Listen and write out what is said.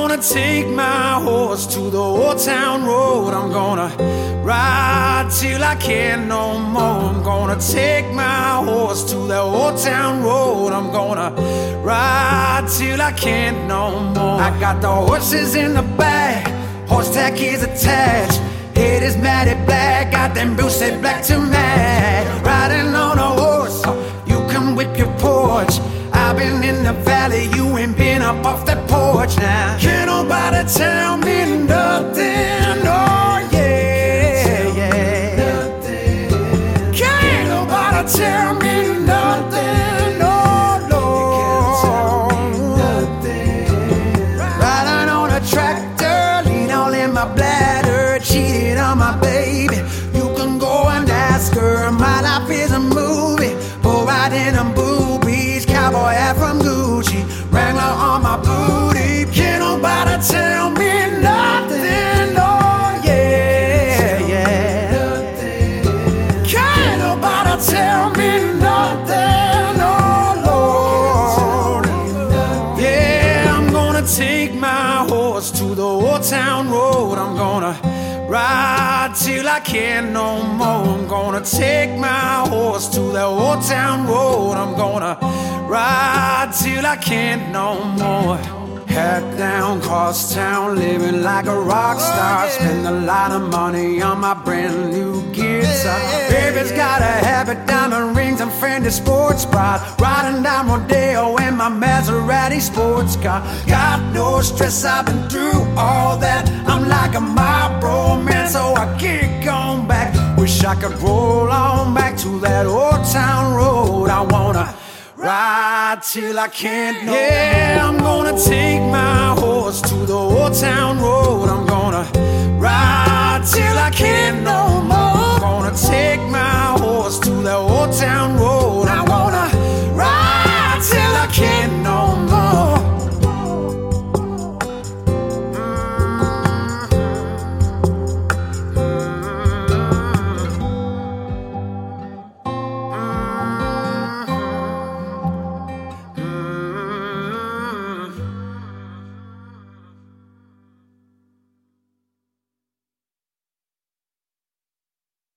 gonna take my horse to the old town road. I'm gonna ride till I can't no more. I'm gonna take my horse to the old town road. I'm gonna ride till I can't no more. I got the horses in the back, horse tack is attached. Head is matted black, got them boots set black to match. Riding on a horse, you can whip your porch. I've been in the valley, you ain't been up off that porch now. Can't nobody tell me nothing, oh yeah, yeah. Can't nobody tell me nothing, no, no. Riding on a tractor, lean all in my bladder, cheating on my baby. You can go and ask her, my life is a movie, for riding on boobies. Cowboy hat from Gucci, Wrangler on my booty. Can't nobody tell me nothing, oh yeah, yeah. Can't nobody tell me nothing, oh Lord. Yeah, I'm gonna take my horse to the old town road. I'm gonna ride till I can't no more. I'm gonna take my horse to the old town road. I'm gonna ride till I can't no more. Head down, cross town, living like a rock star. Spend a lot of money on my brand new guitar. Baby's got a habit, diamond rings, and Fendi sports bra. Riding down Rodeo in my Maserati sports car. Got no stress, I've been through all that. I'm like a Marlboro man, so I kick on back. Wish I could roll on back to that old town road. I wanna ride till I can't no more. Yeah, I'm gonna take my horse to the old town road. I'm gonna ride till I can't no more. I'm gonna take my